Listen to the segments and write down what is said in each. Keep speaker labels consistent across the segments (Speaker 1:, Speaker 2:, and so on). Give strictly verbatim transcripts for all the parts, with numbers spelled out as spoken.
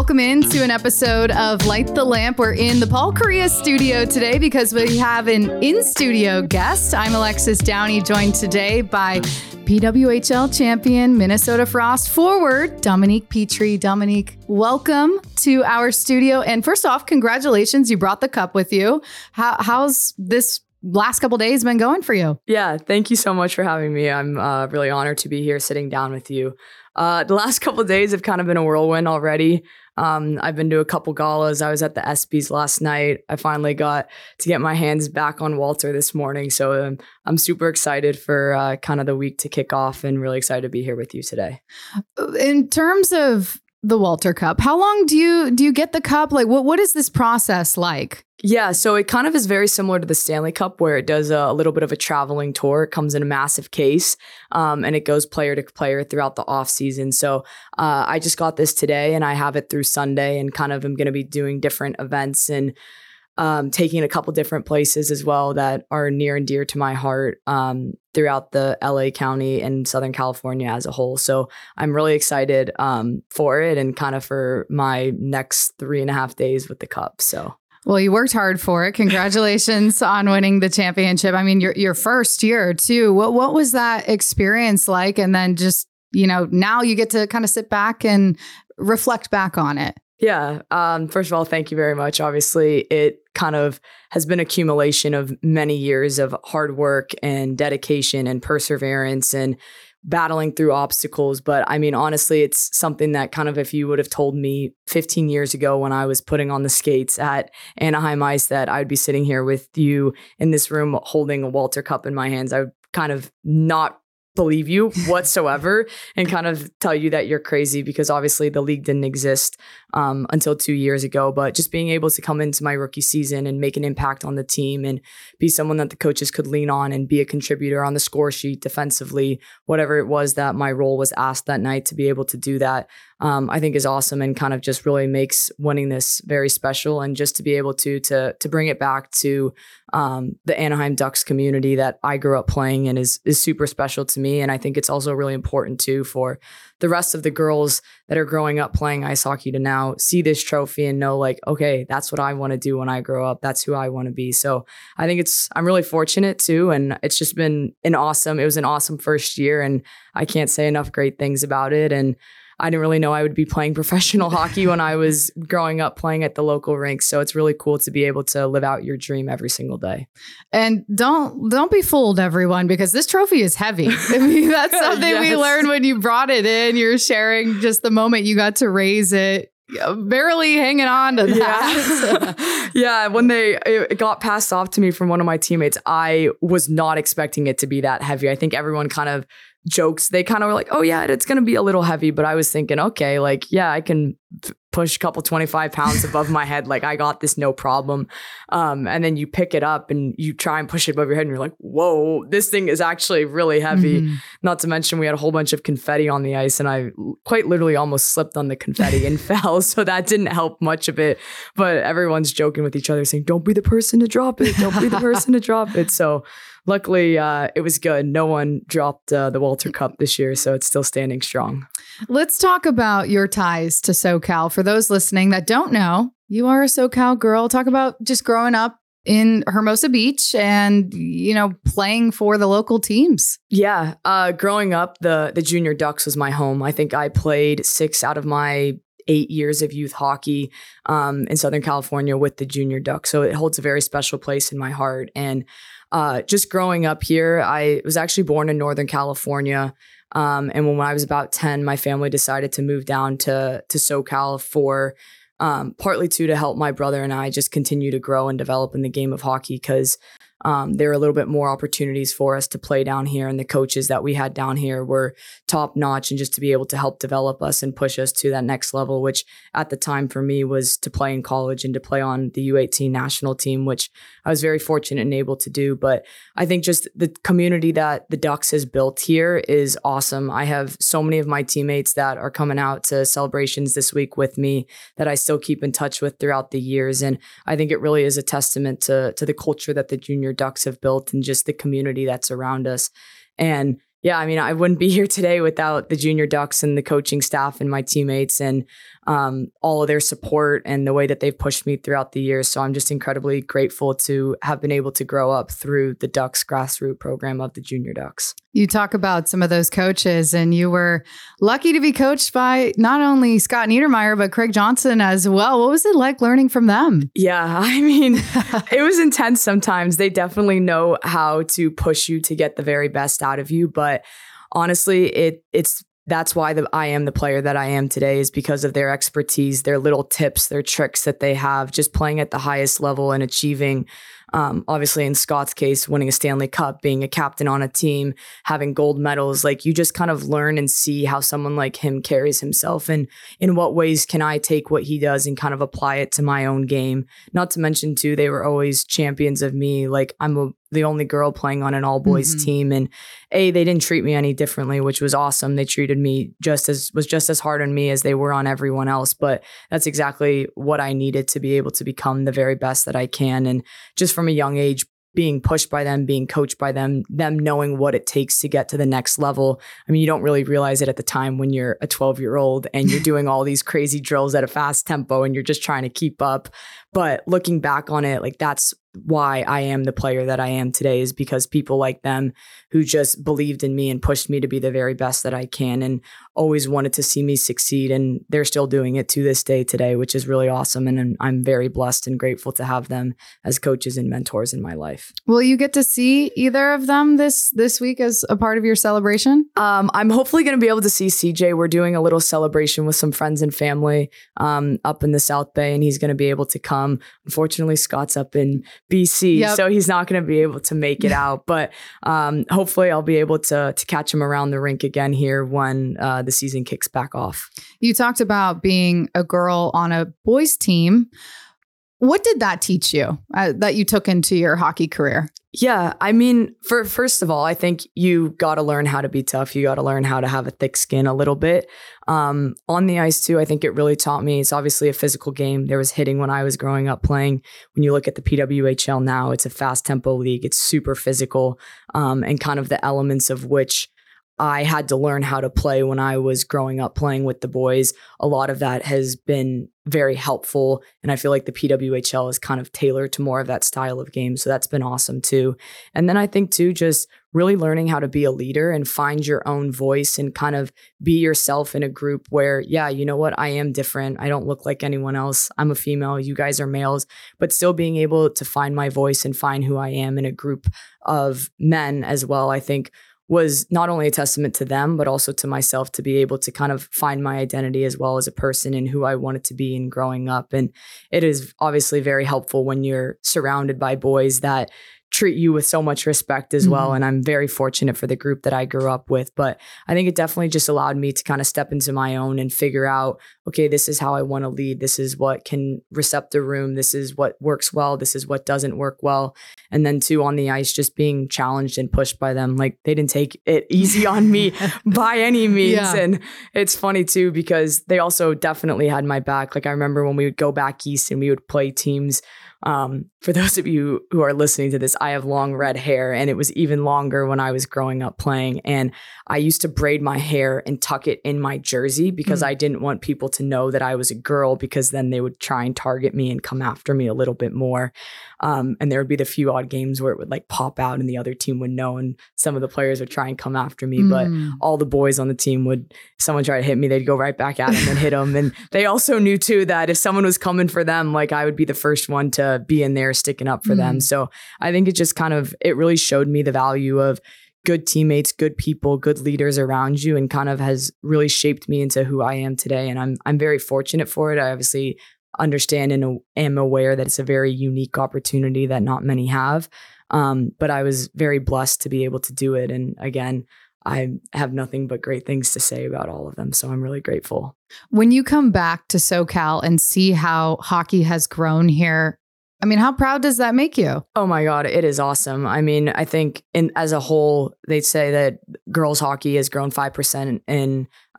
Speaker 1: welcome into an episode of Light the Lamp. We're in the Paul Kariya studio today because we have an in-studio guest. I'm Alexis Downey, joined today by P W H L champion, Minnesota Frost forward, Dominique Petrie. Dominique, welcome to our studio. And first off, congratulations. You brought the cup with you. How, how's this last couple days been going for you?
Speaker 2: Yeah, thank you so much for having me. I'm uh, really honored to be here sitting down with you. Uh, the last couple of days have kind of been a whirlwind already. Um, I've been to a couple galas. I was at the ESPYs last night. I finally got to get my hands back on Walter this morning. So um, I'm super excited for uh, kind of the week to kick off and really excited to be here with you today.
Speaker 1: In terms of the Walter Cup, how long do you do you get the cup? Like, what what is this process like?
Speaker 2: Yeah, so it kind of is very similar to the Stanley Cup, where it does a, a little bit of a traveling tour. It comes in a massive case, um, and it goes player to player throughout the off season. So uh, I just got this today, and I have it through Sunday, and kind of am going to be doing different events and um, taking a couple different places as well that are near and dear to my heart um, throughout the L A County and Southern California as a whole. So I'm really excited um, for it and kind of for my next three and a half days with the Cup. So.
Speaker 1: Well, you worked hard for it. Congratulations on winning the championship. I mean, your your first year too. What what was that experience like? And then just, you know, now you get to kind of sit back and reflect back on it.
Speaker 2: Yeah. Um, first of all, thank you very much. Obviously, it kind of has been accumulation of many years of hard work and dedication and perseverance and battling through obstacles. But I mean, honestly, it's something that kind of, if you would have told me fifteen years ago when I was putting on the skates at Anaheim Ice that I'd be sitting here with you in this room holding a Walter Cup in my hands, I would kind of not believe you whatsoever and kind of tell you that you're crazy, because obviously the league didn't exist um, until two years ago. But just being able to come into my rookie season and make an impact on the team and be someone that the coaches could lean on and be a contributor on the score sheet defensively, whatever it was that my role was asked that night, to be able to do that, um, I think is awesome and kind of just really makes winning this very special. And just to be able to to to bring it back to um, the Anaheim Ducks community that I grew up playing in is is super special to me. And I think it's also really important too for the rest of the girls that are growing up playing ice hockey to now see this trophy and know, like, okay, that's what I want to do when I grow up. That's who I want to be. So I think it's, I'm really fortunate too. And it's just been an awesome, it was an awesome first year, and I can't say enough great things about it. And I didn't really know I would be playing professional hockey when I was growing up playing at the local rinks. So it's really cool to be able to live out your dream every single day.
Speaker 1: And don't don't be fooled, everyone, because this trophy is heavy. I mean, that's something yes. we learned when you brought it in. You're sharing just the moment you got to raise it. Barely hanging on to that.
Speaker 2: Yeah. yeah, when they it got passed off to me from one of my teammates, I was not expecting it to be that heavy. I think everyone kind of jokes. They kind of were like, oh yeah, it's going to be a little heavy. But I was thinking, okay, like, yeah, I can f- push a couple twenty-five pounds above my head. Like, I got this, no problem. Um, and then you pick it up and you try and push it above your head and you're like, whoa, this thing is actually really heavy. Mm-hmm. Not to mention we had a whole bunch of confetti on the ice and I quite literally almost slipped on the confetti and fell. So that didn't help much of it. But everyone's joking with each other saying, don't be the person to drop it. Don't be the person to drop it. So luckily, uh, it was good. No one dropped uh, the Walter Cup this year, so it's still standing strong.
Speaker 1: Let's talk about your ties to SoCal. For those listening that don't know, you are a SoCal girl. Talk about just growing up in Hermosa Beach and, you know, playing for the local teams.
Speaker 2: Yeah. Uh, growing up, the the Junior Ducks was my home. I think I played six out of my eight years of youth hockey um, in Southern California with the Junior Ducks. So it holds a very special place in my heart. And Uh, just growing up here, I was actually born in Northern California. Um, and when, when I was about ten, my family decided to move down to, to SoCal for um, partly too to help my brother and I just continue to grow and develop in the game of hockey, because Um, there were a little bit more opportunities for us to play down here, and the coaches that we had down here were top notch, and just to be able to help develop us and push us to that next level, which at the time for me was to play in college and to play on the U eighteen national team, which I was very fortunate and able to do. But I think just the community that the Ducks has built here is awesome. I have so many of my teammates that are coming out to celebrations this week with me that I still keep in touch with throughout the years. And I think it really is a testament to, to the culture that the Junior Ducks have built and just the community that's around us. And Yeah, I mean, I wouldn't be here today without the junior Ducks and the coaching staff and my teammates and um, all of their support and the way that they've pushed me throughout the years. So I'm just incredibly grateful to have been able to grow up through the Ducks grassroots program of the junior Ducks.
Speaker 1: You talk about some of those coaches, and you were lucky to be coached by not only Scott Niedermeyer, but Craig Johnson as well. What was it like learning from them?
Speaker 2: Yeah, I mean, it was intense sometimes. They definitely know how to push you to get the very best out of you. But honestly, it it's that's why the, I am the player that I am today, is because of their expertise, their little tips, their tricks that they have, just playing at the highest level and achieving, um, obviously in Scott's case, winning a Stanley Cup, being a captain on a team, having gold medals. Like, you just kind of learn and see how someone like him carries himself, and in what ways can I take what he does and kind of apply it to my own game. Not to mention too, they were always champions of me. Like, I'm a the only girl playing on an all boys mm-hmm. team. And A, they didn't treat me any differently, which was awesome. They treated me just as, was just as hard on me as they were on everyone else. But that's exactly what I needed to be able to become the very best that I can. And just from a young age, being pushed by them, being coached by them, them knowing what it takes to get to the next level. I mean, you don't really realize it at the time when you're a twelve year old and you're doing all these crazy drills at a fast tempo and you're just trying to keep up. But looking back on it, like, that's why I am the player that I am today, is because people like them who just believed in me and pushed me to be the very best that I can, and always wanted to see me succeed. And they're still doing it to this day today, which is really awesome. And I'm very blessed and grateful to have them as coaches and mentors in my life.
Speaker 1: Will you get to see either of them this this week as a part of your celebration?
Speaker 2: Um, I'm hopefully going to be able to see C J. We're doing a little celebration with some friends and family um, up in the South Bay, and he's going to be able to come. Unfortunately, Scott's up in B C, yep. so he's not going to be able to make it out. But um, hopefully I'll be able to to catch him around the rink again here when uh, the season kicks back off.
Speaker 1: You talked about being a girl on a boys team. What did that teach you uh, that you took into your hockey career?
Speaker 2: Yeah, I mean, for first of all, I think you got to learn how to be tough. You got to learn how to have a thick skin a little bit. Um, on the ice too, I think it really taught me. It's obviously a physical game. There was hitting when I was growing up playing. When you look at the P W H L now, it's a fast tempo league. It's super physical, um, and kind of the elements of which I had to learn how to play when I was growing up playing with the boys. A lot of that has been very helpful. And I feel like the P W H L is kind of tailored to more of that style of game. So that's been awesome too. And then I think too, just really learning how to be a leader and find your own voice and kind of be yourself in a group where, yeah, you know what? I am different. I don't look like anyone else. I'm a female. You guys are males, but still being able to find my voice and find who I am in a group of men as well, I think was not only a testament to them, but also to myself, to be able to kind of find my identity as well as a person and who I wanted to be in growing up. And it is obviously very helpful when you're surrounded by boys that treat you with so much respect as well. Mm-hmm. And I'm very fortunate for the group that I grew up with. But I think it definitely just allowed me to kind of step into my own and figure out, okay, this is how I want to lead. This is what can recept a room. This is what works well. This is what doesn't work well. And then too, on the ice, just being challenged and pushed by them. Like, they didn't take it easy on me by any means. Yeah. And it's funny too, because they also definitely had my back. Like, I remember when we would go back east and we would play teams. Um, for those of you who are listening to this, I have long red hair, and it was even longer when I was growing up playing. And I used to braid my hair and tuck it in my jersey because mm. I didn't want people to know that I was a girl, because then they would try and target me and come after me a little bit more. Um, and there would be the few odd games where it would like pop out and the other team would know, and some of the players would try and come after me. Mm. But all the boys on the team would, if someone tried to hit me, they'd go right back at them and hit them. And they also knew too that if someone was coming for them, like, I would be the first one to be in there sticking up for mm. them. So I think it just kind of, it really showed me the value of good teammates, good people, good leaders around you, and kind of has really shaped me into who I am today. And I'm I'm very fortunate for it. I obviously understand and am aware that it's a very unique opportunity that not many have. Um, but I was very blessed to be able to do it. And again, I have nothing but great things to say about all of them. So I'm really grateful.
Speaker 1: When you come back to SoCal and see how hockey has grown here, I mean, how proud does that make you?
Speaker 2: Oh my God, it is awesome. I mean, I think in as a whole, they'd say that girls hockey has grown five percent in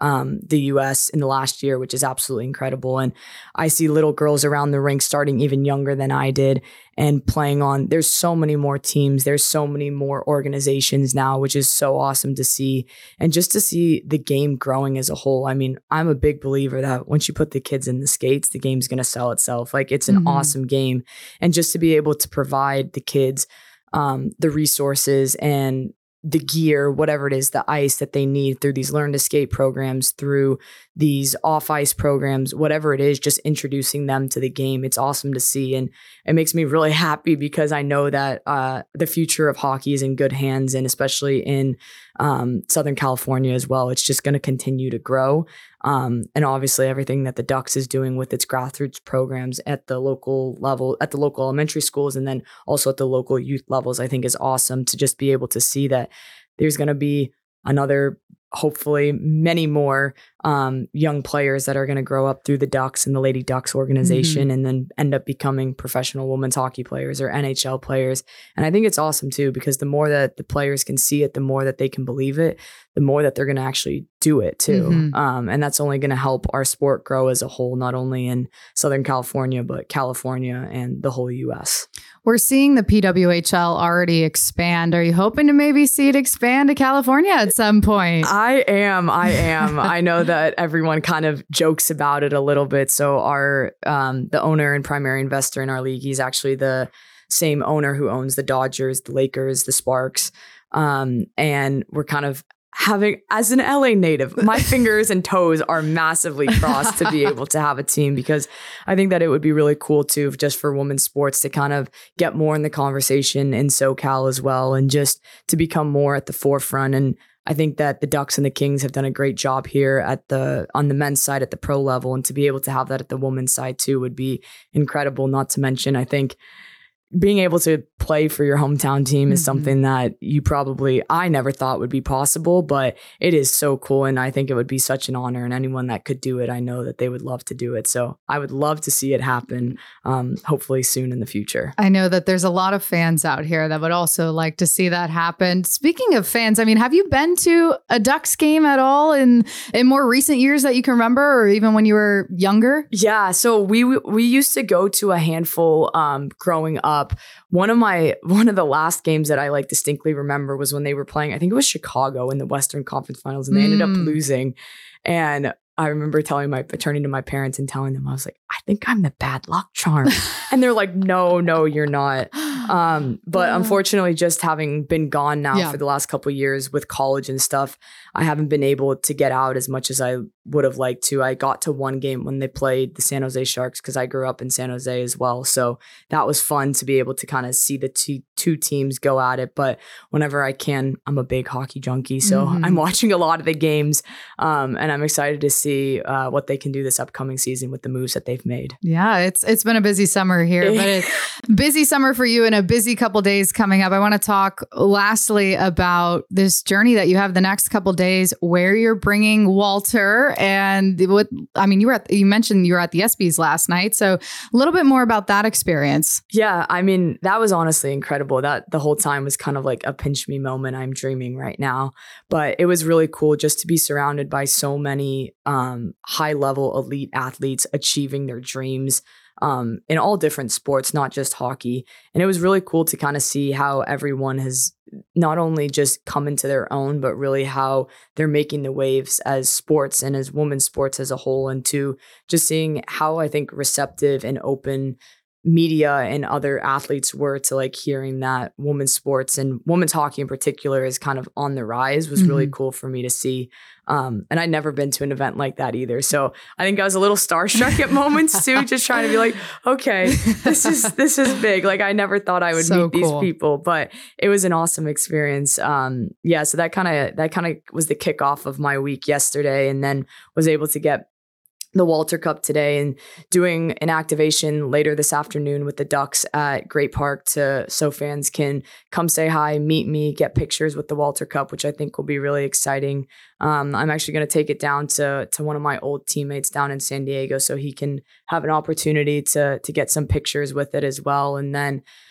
Speaker 2: um, the U S in the last year, which is absolutely incredible. And I see little girls around the rink starting even younger than I did and playing on. There's so many more teams. There's so many more organizations now, which is so awesome to see. And just to see the game growing as a whole. I mean, I'm a big believer that once you put the kids in the skates, the game's going to sell itself. Like, it's an mm-hmm. awesome game. And just to be able to provide the kids um, the resources and the gear, whatever it is, the ice that they need through these learn to skate programs, through these off ice programs, whatever it is, just introducing them to the game. It's awesome to see. And it makes me really happy because I know that uh, the future of hockey is in good hands, and especially in um, Southern California as well. It's just going to continue to grow. Um, and obviously everything that the Ducks is doing with its grassroots programs at the local level, at the local elementary schools, and then also at the local youth levels, I think is awesome to just be able to see that there's going to be another, hopefully many more um, young players that are going to grow up through the Ducks and the Lady Ducks organization mm-hmm. and then end up becoming professional women's hockey players or N H L players. And I think it's awesome too, because the more that the players can see it, the more that they can believe it, the more that they're going to actually do it too. Mm-hmm. Um, and that's only going to help our sport grow as a whole, not only in Southern California, but California and the whole U S.
Speaker 1: We're seeing the P W H L already expand. Are you hoping to maybe see it expand to California at some point?
Speaker 2: I am. I am. I know that everyone kind of jokes about it a little bit. So our um, the owner and primary investor in our league, he's actually the same owner who owns the Dodgers, the Lakers, the Sparks. Um, and we're kind of having, as an L A native, my fingers and toes are massively crossed to be able to have a team, because I think that it would be really cool too, just for women's sports to kind of get more in the conversation in SoCal as well, and just to become more at the forefront. And I think that the Ducks and the Kings have done a great job here at the on the men's side at the pro level, and to be able to have that at the women's side too would be incredible. Not to mention, I think being able to play for your hometown team mm-hmm. is something that you probably, I never thought would be possible, but it is so cool. And I think it would be such an honor, and anyone that could do it, I know that they would love to do it. So I would love to see it happen, um, hopefully soon in the future.
Speaker 1: I know that there's a lot of fans out here that would also like to see that happen. Speaking of fans, I mean, have you been to a Ducks game at all in, in more recent years that you can remember, or even when you were younger?
Speaker 2: Yeah. So we, we used to go to a handful um, growing up. One of my one of the last games that I like distinctly remember was when they were playing, I think it was Chicago in the Western Conference Finals, and they mm. ended up losing. And I remember telling my turning to my parents and telling them, I was like, I think I'm the bad luck charm. And they're like, no, no, you're not. Um, but uh, unfortunately, just having been gone now yeah. for the last couple of years with college and stuff, I haven't been able to get out as much as I would have liked to. I got to one game when they played the San Jose Sharks, because I grew up in San Jose as well. So that was fun to be able to kind of see the two, two teams go at it. But whenever I can, I'm a big hockey junkie. So mm-hmm. I'm watching a lot of the games, um, and I'm excited to see uh, what they can do this upcoming season with the moves that they've made.
Speaker 1: Yeah, it's it's been a busy summer here, but it's busy summer for you and a busy couple days coming up. I want to talk lastly about this journey that you have the next couple days, where you're bringing Walter, and what, I mean, you were at, you mentioned you were at the ESPYs last night. So a little bit more about that experience.
Speaker 2: Yeah, I mean, that was honestly incredible. That the whole time was kind of like a pinch me moment. I'm dreaming right now, but it was really cool just to be surrounded by so many um, high level elite athletes achieving their dreams um, in all different sports, not just hockey. And it was really cool to kind of see how everyone has not only just come into their own, but really how they're making the waves as sports and as women's sports as a whole. And to just seeing how, I think, receptive and open media and other athletes were to like hearing that women's sports and women's hockey in particular is kind of on the rise was mm-hmm. really cool for me to see. Um, and I'd never been to an event like that either. So I think I was a little starstruck at moments too, just trying to be like, okay, this is, this is big. Like I never thought I would so meet cool. these people, but it was an awesome experience. Um, yeah. So that kind of, that kind of was the kickoff of my week yesterday, and then was able to get the Walter Cup today and doing an activation later this afternoon with the Ducks at Great Park, to so fans can come say hi, meet me, get pictures with the Walter Cup, which I think will be really exciting. Um, I'm actually going to take it down to to one of my old teammates down in San Diego, so he can have an opportunity to to get some pictures with it as well. And then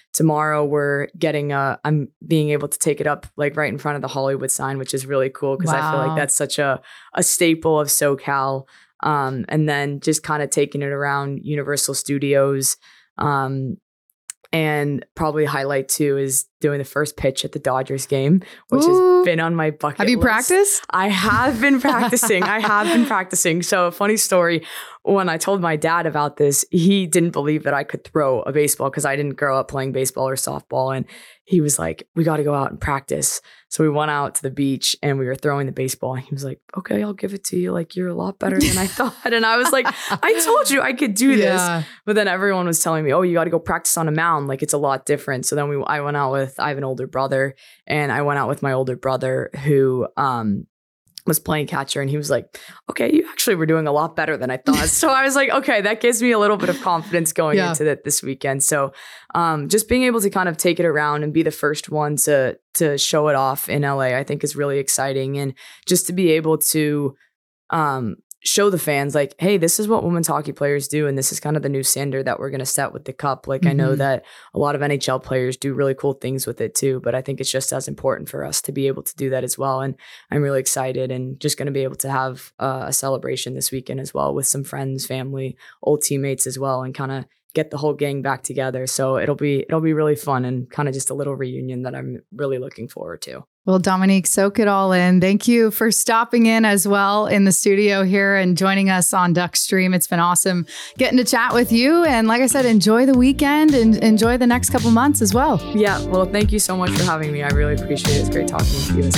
Speaker 2: tomorrow we're getting a, I'm being able to take it up like right in front of the Hollywood sign, which is really cool because wow. I feel like that's such a, a staple of SoCal. Um, and then just kind of taking it around Universal Studios. Um, and probably highlight too is doing the first pitch at the Dodgers game, which Ooh. has been on my bucket
Speaker 1: Have you
Speaker 2: list.
Speaker 1: practiced?
Speaker 2: I have been practicing. I have been practicing. So a funny story, when I told my dad about this, he didn't believe that I could throw a baseball because I didn't grow up playing baseball or softball. And he was like, we got to go out and practice. So we went out to the beach and we were throwing the baseball. And he was like, okay, I'll give it to you. Like, you're a lot better than I thought. And I was like, I told you I could do this. Yeah. But then everyone was telling me, oh, you got to go practice on a mound. Like, it's a lot different. So then we, I went out with, I have an older brother, and I went out with my older brother who, um, was playing catcher, and he was like, okay, you actually were doing a lot better than I thought. So I was like, okay, that gives me a little bit of confidence going yeah. into that this weekend. So um, just being able to kind of take it around and be the first one to to show it off in L A, I think is really exciting. And just to be able to um, show the fans like, hey, this is what women's hockey players do. And this is kind of the new standard that we're going to set with the cup. Like, mm-hmm. I know that a lot of N H L players do really cool things with it too, but I think it's just as important for us to be able to do that as well. And I'm really excited and just going to be able to have uh, a celebration this weekend as well with some friends, family, old teammates as well, and kind of get the whole gang back together. So it'll be, it'll be really fun and kind of just a little reunion that I'm really looking forward to.
Speaker 1: Well, Dominique, soak it all in. Thank you for stopping in as well in the studio here and joining us on Duckstream. It's been awesome getting to chat with you. And like I said, enjoy the weekend and enjoy the next couple months as well.
Speaker 2: Yeah. Well, thank you so much for having me. I really appreciate it. It's great talking to you as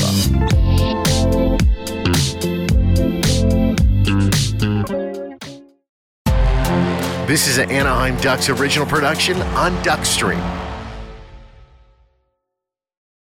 Speaker 3: well. This is an Anaheim Ducks original production on Duckstream.